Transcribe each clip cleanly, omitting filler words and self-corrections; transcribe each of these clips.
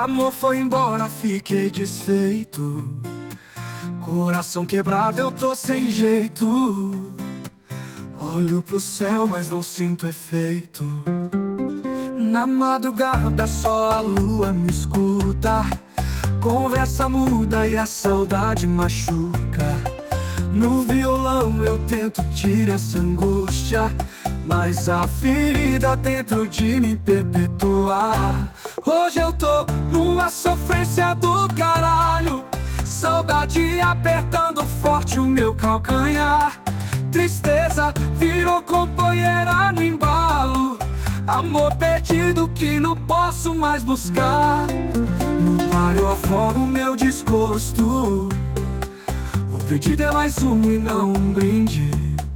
Amor foi embora, fiquei desfeito. Coração quebrado, eu tô sem jeito. Olho pro céu, mas não sinto efeito. Na madrugada só a lua me escuta. Conversa muda e a saudade machuca. No violão eu tento tirar essa angústia, mas a ferida dentro de mim perpetua. Hoje eu tô numa sofrência do caralho. Saudade apertando forte o meu calcanhar. Tristeza virou companheira no embalo. Amor perdido que não posso mais buscar. No bar eu afogo o meu desgosto. O pedido é mais um e não um brinde.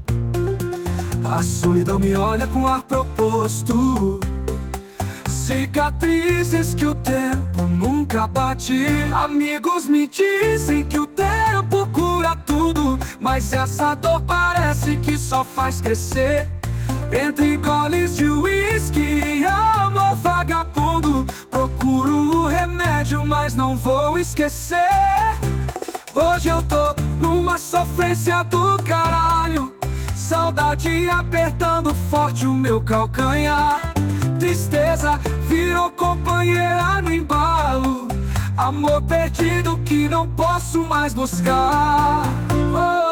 A solidão me olha com ar proposto. Cicatrizes que o tempo nunca bate. Amigos me dizem que o tempo cura tudo, mas essa dor parece que só faz crescer. Entre goles de uísque e amor vagabundo, procuro o remédio, mas não vou esquecer. Hoje eu tô numa sofrência do caralho. Saudade apertando forte o meu calcanhar. Tristeza virou companheira no embalo. Amor perdido que não posso mais buscar. Oh.